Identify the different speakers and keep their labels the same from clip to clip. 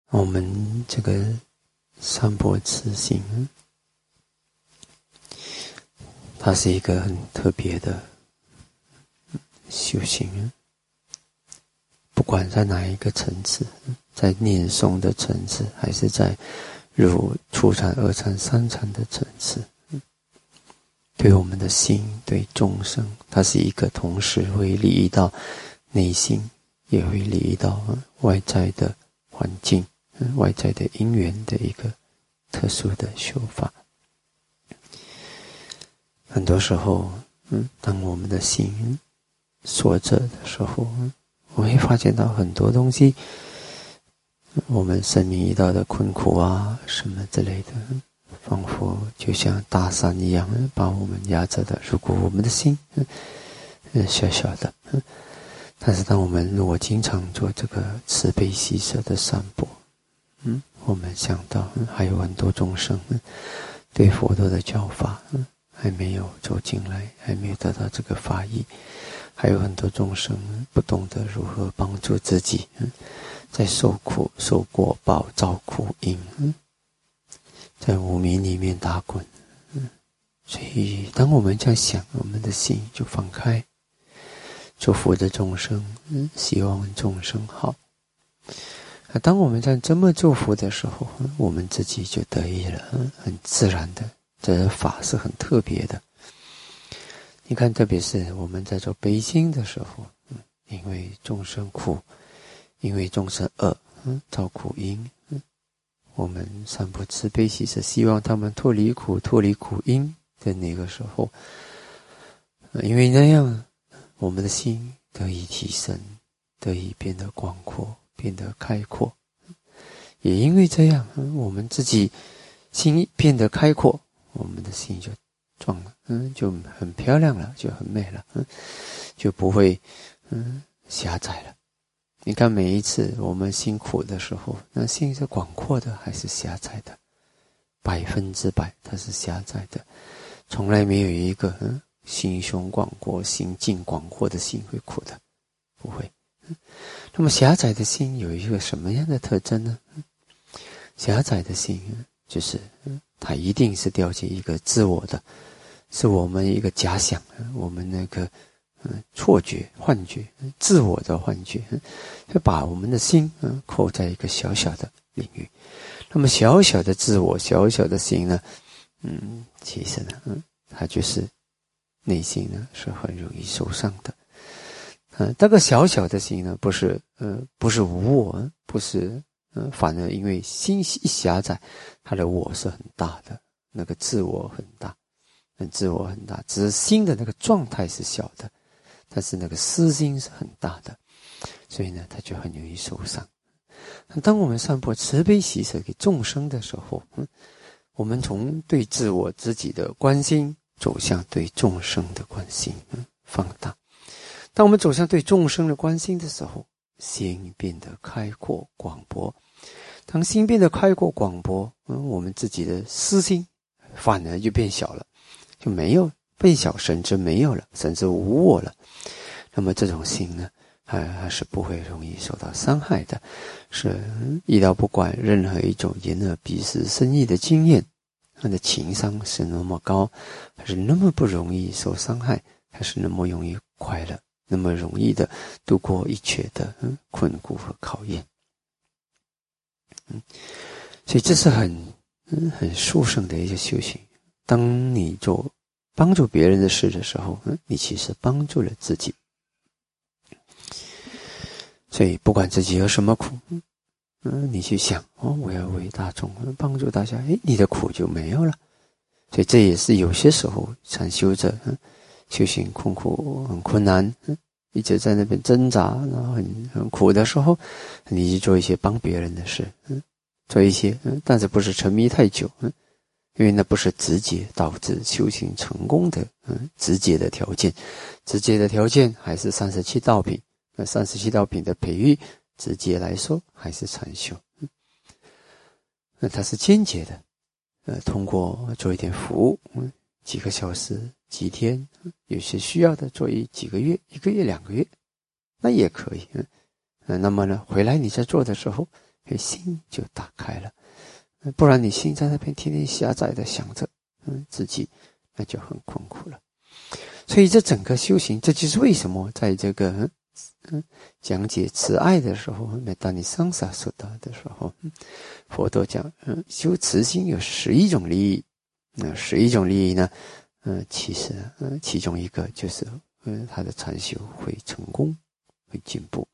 Speaker 1: 我们这个三波慈行，它是一个很特别的修行，不管在哪一个层次，在念诵的层次，还是在入初禅、二禅、三禅的层次，对我们的心，对众生，它是一个同时会利益到内心，也会利益到外在的环境、外在的因缘的一个特殊的修法。很多时候，当我们的心锁着的时候，我会发现到很多东西，我们生命遇到的困苦啊，什么之类的，仿佛就像大山一样把我们压着的。如果我们的心小小的，但是当我们如果经常做这个慈悲喜舍的散播，我们想到还有很多众生对佛陀的教法还没有走进来，还没有得到这个法益，还有很多众生不懂得如何帮助自己，在受苦受果报造苦因，在无明里面打滚。所以当我们这样想，我们的心就放开，祝福着众生，希望众生好。当我们在这么祝福的时候，我们自己就得益了，很自然的。这法是很特别的。你看，特别是我们在做悲心的时候，因为众生苦，因为众生恶，造苦因，我们散播慈悲喜舍，希望他们脱离苦，脱离苦因的那个时候，因为那样我们的心得以提升，得以变得广阔，变得开阔。也因为这样，我们自己心变得开阔，我们的心就壮了，就很漂亮了，就很美了，就不会狭窄了。你看每一次我们辛苦的时候，那心是广阔的还是狭窄的？100%它是狭窄的，从来没有一个心胸广阔、心境广阔的心会苦的，不会。那么狭窄的心有一个什么样的特征呢？狭窄的心就是它一定是掉进一个自我的，是我们一个假想，我们那个错觉、幻觉，自我的幻觉，就把我们的心扣在一个小小的领域。那么小小的自我、小小的心呢，其实呢，它就是内心呢是很容易受伤的。这个小小的心呢，不是无我，不是反而因为心一狭窄，它的我是很大的，那个自我很大，自我很大，只是心的那个状态是小的，但是那个私心是很大的，所以呢，它就很容易受伤。当我们散播慈悲喜舍给众生的时候，我们从对自我自己的关心走向对众生的关心，放大。当我们走向对众生的关心的时候，心变得开阔广博。当心变得开阔广博，我们自己的私心反而就变小了，就没有变小，甚至没有了，甚至无我了。那么这种心呢，还是不会容易受到伤害的，是遇到不管任何一种眼耳鼻舌身意的经验，它的情商是那么高，还是那么不容易受伤害，还是那么容易快乐，那么容易的度过一切的困苦和考验。所以这是很殊胜的一个修行。当你做帮助别人的事的时候，你其实帮助了自己。所以不管自己有什么苦，你去想我要为大众帮助大家，你的苦就没有了。所以这也是有些时候禅修者修行困苦很困难，一直在那边挣扎，然后很苦的时候，你去做一些帮别人的事，做一些但是不是沉迷太久，因为那不是直接导致修行成功的直接的条件。直接的条件还是37道品，那37道品的培育，直接来说还是禅修。那它是间接的，通过做一点服务，几个小时、几天，有些需要的做几个月、1个月、2个月，那也可以。那么呢，回来你在做的时候， 心就打开了。不然你心在那边天天狭窄的想着自己，那就很困苦了。所以这整个修行，这就是为什么在这个讲解慈爱的时候，每当你桑萨说到的时候，佛陀讲修慈心有11种利益。那11种利益呢，其实其中一个就是他的禅修会成功，会进步。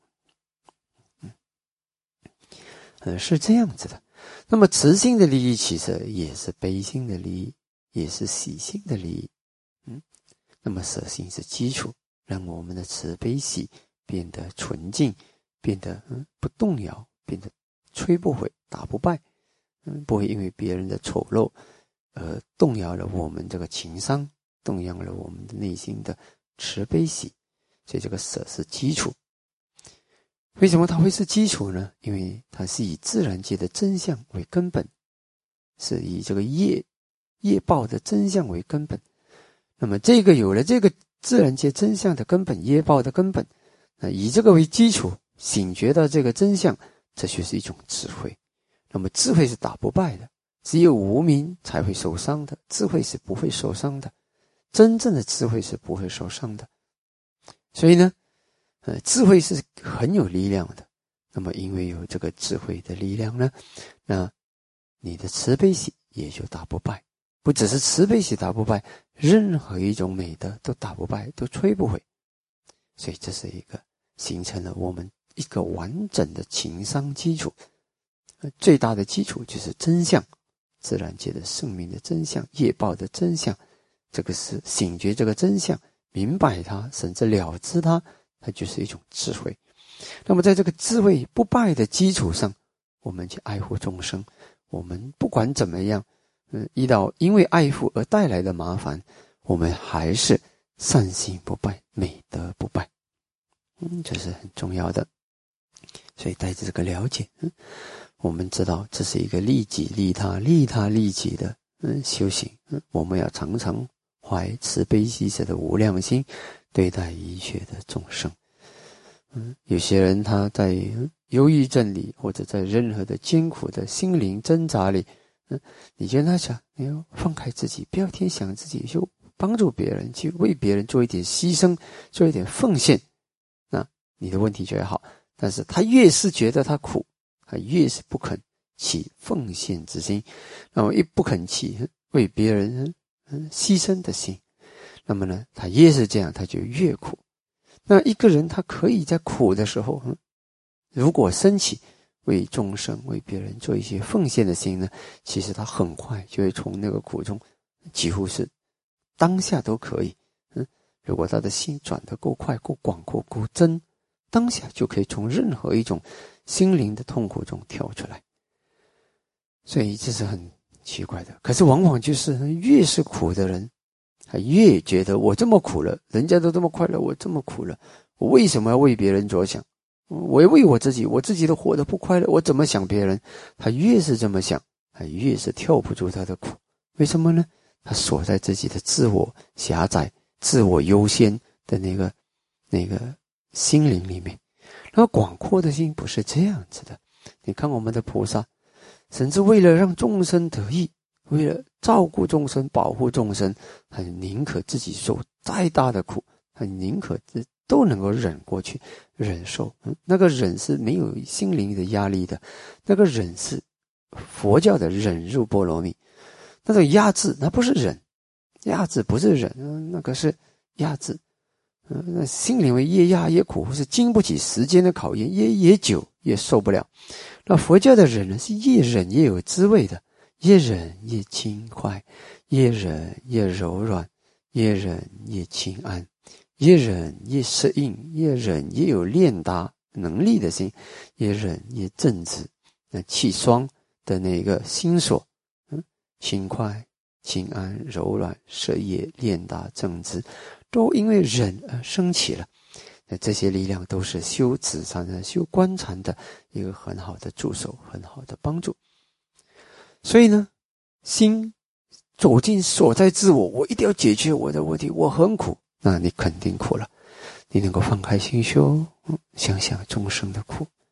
Speaker 1: 是这样子的。那么慈心的利益其实也是悲心的利益，也是喜心的利益。那么舍心是基础，让我们的慈悲喜变得纯净，变得不动摇，变得摧不毁，打不败。不会因为别人的丑陋而动摇了我们这个情商，动摇了我们的内心的慈悲喜。所以这个舍是基础。为什么它会是基础呢？因为它是以自然界的真相为根本，是以这个业报的真相为根本。那么这个有了这个自然界真相的根本，业报的根本，以这个为基础，醒觉到这个真相，这就是一种智慧。那么智慧是打不败的，只有无明才会受伤的，智慧是不会受伤的，真正的智慧是不会受伤的。所以呢，智慧是很有力量的。那么因为有这个智慧的力量呢，那你的慈悲喜也就打不败。不只是慈悲喜打不败，任何一种美德都打不败，都摧不毁。所以这是一个形成了我们一个完整的情商基础。最大的基础就是真相，自然界的生命的真相，业报的真相。这个是醒觉这个真相，明白它，甚至了知它，它就是一种智慧。那么在这个智慧不败的基础上，我们去爱护众生，我们不管怎么样遇到因为爱护而带来的麻烦，我们还是善心不败，美德不败。这是很重要的。所以带着这个了解，我们知道这是一个利己利他利他利己的修行。我们要常常怀慈悲喜舍的无量心对待一切的众生。有些人他在忧郁症里，或者在任何的艰苦的心灵挣扎里，你跟他讲，你要放开自己，不要天想自己，就帮助别人，去为别人做一点牺牲，做一点奉献，那你的问题就会好。但是他越是觉得他苦，他越是不肯起奉献之心，那么一不肯起为别人牺牲的心，那么呢，他越是这样，他就越苦。那一个人他可以在苦的时候，如果升起为众生为别人做一些奉献的心呢，其实他很快就会从那个苦中，几乎是当下都可以。如果他的心转得够快够广阔够真，当下就可以从任何一种心灵的痛苦中跳出来。所以这是很奇怪的。可是往往就是越是苦的人，他越觉得我这么苦了，人家都这么快乐，我这么苦了，我为什么要为别人着想？我要为我自己，我自己都活得不快乐，我怎么想别人？他越是这么想，他越是跳不出他的苦。为什么呢？他锁在自己的自我狭窄、自我优先的那个心灵里面。那广阔的心不是这样子的。你看我们的菩萨，甚至为了让众生得益，为了照顾众生、保护众生，他宁可自己受再大的苦，他宁可都能够忍过去，忍受。那个忍是没有心灵的压力的，那个忍是佛教的忍辱波罗蜜。那种压制，那不是忍，压制不是忍，那个是压制。那心灵为越压越苦，或是经不起时间的考验，越久越受不了。那佛教的忍呢，是越忍越有滋味的，越忍越轻快，越忍越柔软，越忍越轻安，越忍越适应，越忍越有练达能力的心，越忍越正直。那气双的那个心所，轻快、轻安、柔软、适业、练达、正直，都因为忍而升起了。那这些力量都是修止禅的、修观禅的一个很好的助手，很好的帮助。所以呢，心走进所在自我，我一定要解决我的问题，我很苦，那你肯定苦了。你能够放开心修，想想众生的苦，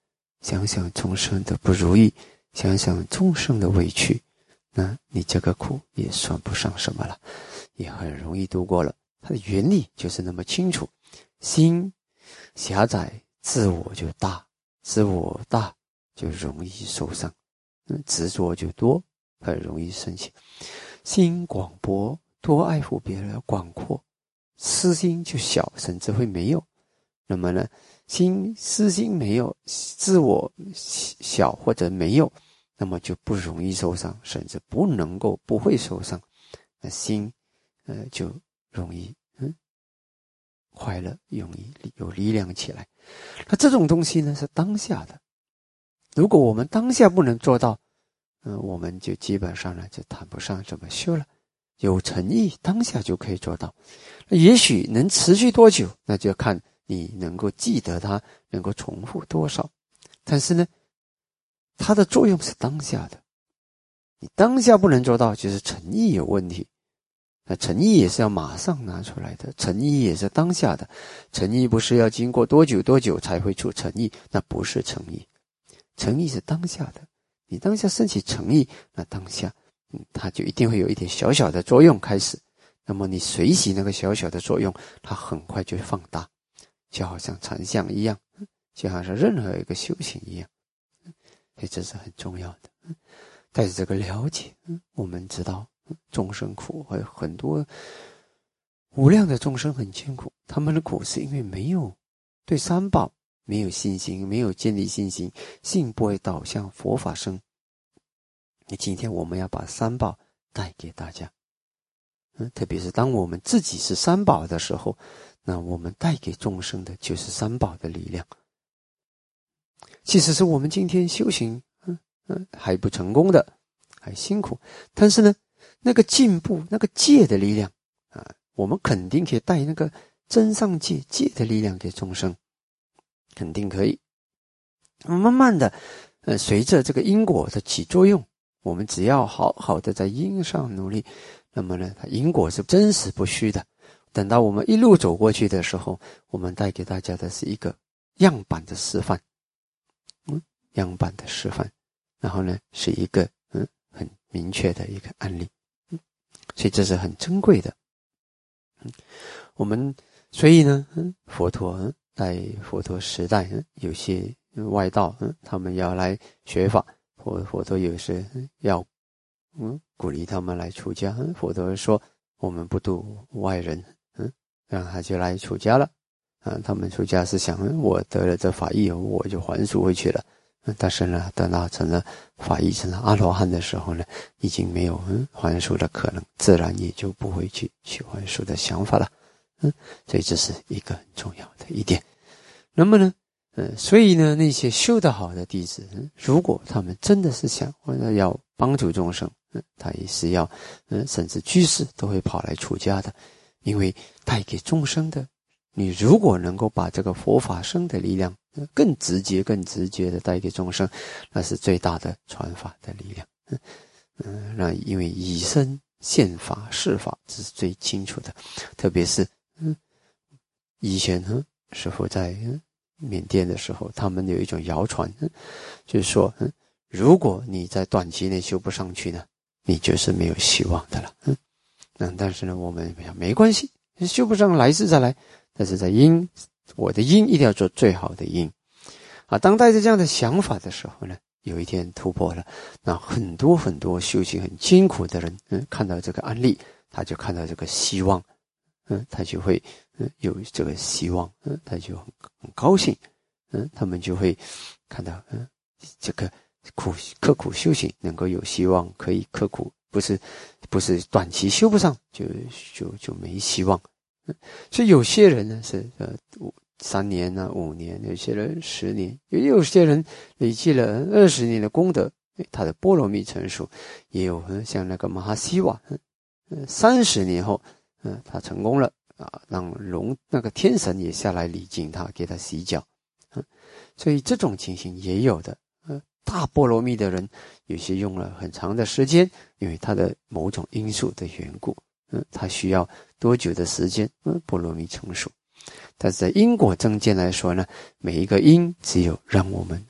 Speaker 1: 想想众生的不如意，想想众生的委屈，那你这个苦也算不上什么了，也很容易度过了。它的原理就是那么清楚，心狭窄，自我就大，自我大就容易受伤，执着就多，很容易生气。心广博，多爱护别人，广阔，私心就小，甚至会没有。那么呢，私心没有，自我小或者没有，那么就不容易受伤，甚至不会受伤。那心就容易快乐，容易有力量起来。那这种东西呢是当下的，如果我们当下不能做到，我们就基本上呢就谈不上怎么修了。有诚意当下就可以做到，那也许能持续多久，那就看你能够记得它，能够重复多少。但是呢，它的作用是当下的，你当下不能做到，就是诚意有问题。那诚意也是要马上拿出来的，诚意也是当下的，诚意不是要经过多久才会出诚意，那不是诚意。诚意是当下的，你当下升起诚意，那当下它就一定会有一点小小的作用开始，那么你随喜那个小小的作用，它很快就会放大，就好像禅相一样，就好像任何一个修行一样。所以这是很重要的。带着这个了解，我们知道众生苦，还有很多无量的众生很艰苦，他们的苦是因为没有对三宝没有信心，没有建立信心，信不会导向佛法生。今天我们要把三宝带给大家，特别是当我们自己是三宝的时候，那我们带给众生的就是三宝的力量。其实是我们今天修行还不成功的，还辛苦，但是呢，那个进步，那个戒的力量我们肯定可以带那个真上戒的力量给众生，肯定可以。慢慢的随着这个因果的起作用，我们只要好好的在因上努力，那么呢，它因果是真实不虚的。等到我们一路走过去的时候，我们带给大家的是一个样板的示范，样板的示范，然后呢，是一个很明确的一个案例，所以这是很珍贵的。我们所以呢，佛陀在佛陀时代，有些外道他们要来学法，佛陀有时要鼓励他们来出家，佛陀说我们不度外人，然后他就来出家了。他们出家是想我得了这法义后我就还俗回去了。但是呢，等到成了法义成了阿罗汉的时候呢，已经没有还俗的可能，自然也就不会去还俗的想法了。所以这是一个很重要的一点。那么呢，所以呢，那些修得好的弟子，如果他们真的是想要帮助众生，他也是要甚至居士都会跑来出家的，因为带给众生的，你如果能够把这个佛法生的力量更直接的带给众生，那是最大的传法的力量。那因为以身现法示法，这是最清楚的。特别是以前师父在缅甸的时候，他们有一种谣传，就是说如果你在短期内修不上去呢，你就是没有希望的了。但是呢，我们没关系，修不上来世再来，但是在我的因一定要做最好的因当带着这样的想法的时候呢，有一天突破了，那很多修行很艰苦的人看到这个案例，他就看到这个希望，他就会有这个希望，他就很高兴，他们就会看到这个刻苦修行能够有希望，可以刻苦，不是短期修不上就没希望。所以有些人呢是3年5年，有些人10年，也有些人累积了20年的功德，他的波罗蜜成熟，也有像那个马哈希瓦30年后他成功了让那个天神也下来礼敬他，给他洗脚所以这种情形也有的。大波罗蜜的人有些用了很长的时间，因为他的某种因素的缘故他需要多久的时间波罗蜜成熟。但是在因果正见来说呢，每一个因只有让我们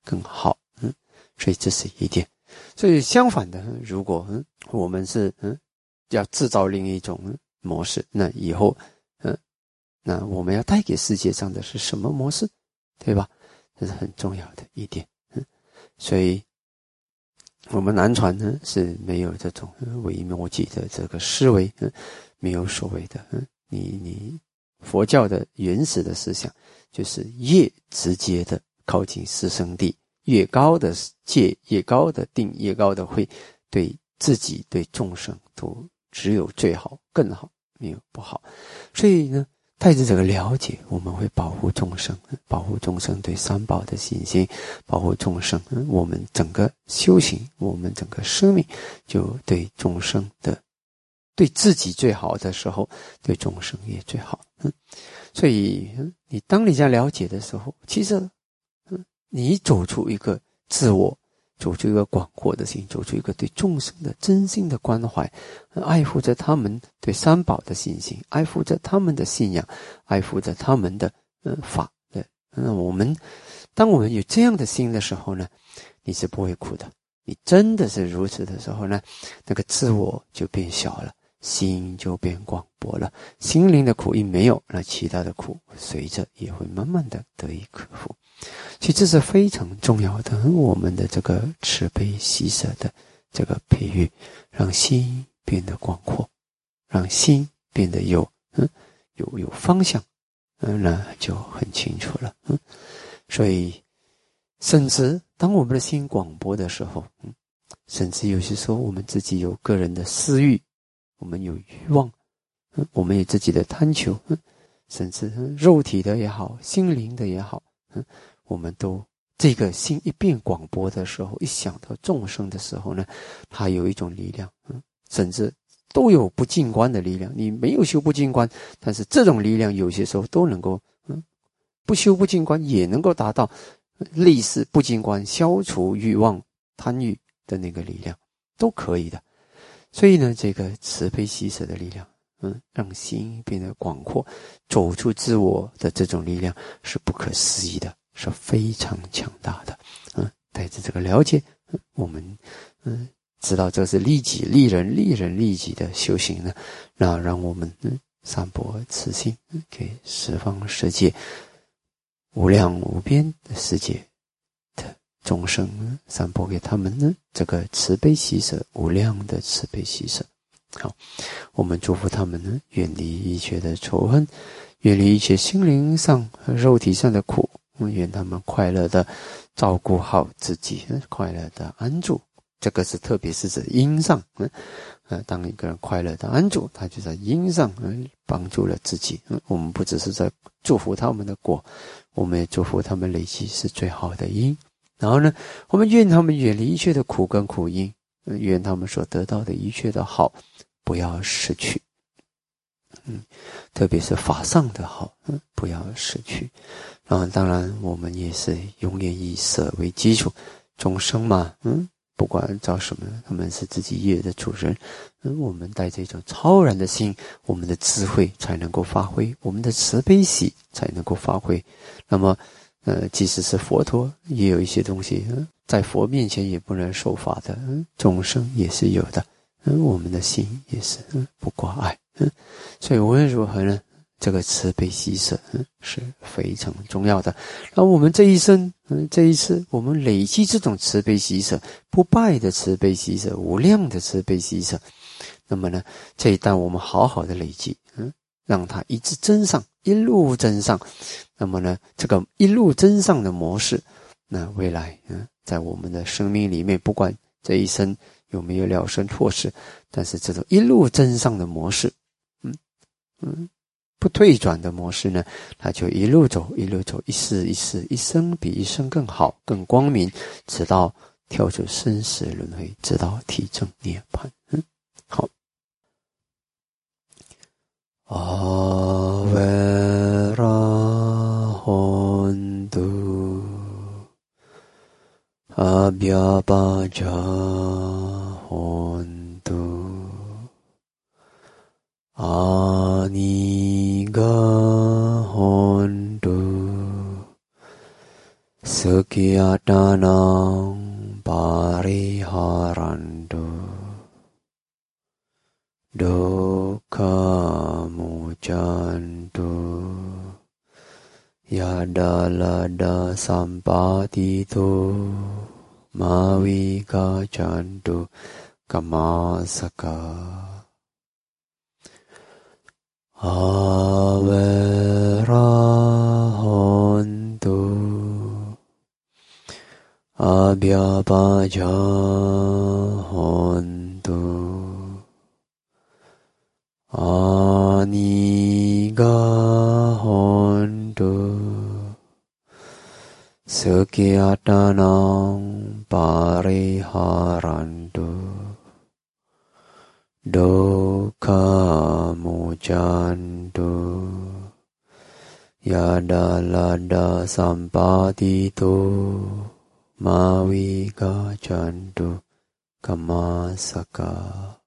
Speaker 1: 更好。所以这是一点。所以相反的，如果我们是要制造另一种模式，那以后那我们要带给世界上的是什么模式，对吧？这是很重要的一点。所以我们南传呢是没有这种唯摩诘的这个思维，没有所谓的你佛教的原始的思想就是越直接的靠近四圣谛，越高的戒，越高的定，越高的慧，对自己对众生都只有最好更好，没有不好。所以呢带着这个了解，我们会保护众生，保护众生对三宝的信心，保护众生我们整个修行，我们整个生命就对众生的对自己最好的时候，对众生也最好。所以当你这样了解的时候，其实你走出一个自我，走出一个广阔的心，走出一个对众生的真心的关怀，爱护着他们对三宝的信心，爱护着他们的信仰，爱护着他们的法的。当我们有这样的心的时候呢，你是不会苦的。你真的是如此的时候呢，那个自我就变小了，心就变广博了，心灵的苦一没有，那其他的苦随着也会慢慢的得以克服。其实这是非常重要的，我们的这个慈悲喜舍的这个培育，让心变得广阔，让心变得有方向，那就很清楚了。所以甚至当我们的心广博的时候，甚至有些时候我们自己有个人的私欲，我们有欲望，我们有自己的贪求，甚至肉体的也好，心灵的也好，我们都这个心一变广博的时候，一想到众生的时候呢，它有一种力量，甚至都有不净观的力量。你没有修不净观，但是这种力量有些时候都能够不修不净观也能够达到类似不净观消除欲望贪欲的那个力量，都可以的。所以呢，这个慈悲喜舍的力量，让心变得广阔，走出自我的这种力量是不可思议的，是非常强大的。带着这个了解，我们知道这是利己利人利己的修行呢，那让我们散播慈心，给十方世界无量无边的世界的众生，散播给他们呢这个慈悲喜舍，无量的慈悲喜舍。好，我们祝福他们呢远离一切的仇恨，远离一切心灵上和肉体上的苦，愿他们快乐的照顾好自己，快乐的安住。这个是特别是指因上，当一个人快乐的安住，他就在因上帮助了自己。我们不只是在祝福他们的果，我们也祝福他们累积是最好的因。然后呢，我们愿他们远离一切的苦跟苦因，愿他们所得到的一切的好不要失去。特别是法上的好，不要失去。然后当然我们也是永远以舍为基础，众生嘛，不管找什么，他们是自己业的主人。我们带着一种超然的心，我们的智慧才能够发挥，我们的慈悲喜才能够发挥。那么即使是佛陀，也有一些东西在佛面前也不能受法的，众生也是有的。我们的心也是不挂碍。所以无论如何呢，这个慈悲喜舍是非常重要的。那我们这一生这一次我们累积这种慈悲喜舍，不败的慈悲喜舍，无量的慈悲喜舍，那么呢这一旦我们好好的累积，让它一直增上，一路增上。那么呢这个一路增上的模式，那未来在我们的生命里面，不管这一生有没有了生错失，但是这种一路增上的模式，不退转的模式呢，它就一路走一路走，一世一世，一生比一生更好更光明，直到跳出生死轮回，直到体证涅槃。好。阿维拉hon度阿比亚巴迦hon度阿尼嘎hondu Sukiyatanang pariharantu dukkha mujantu yadalada sampatitu mawikacantu kamasaka averahontu abhyapajahontu anigahontu sukiyatanang pariharantu dukkha mujantu yadalada sampatitu mawikacantu kamasaka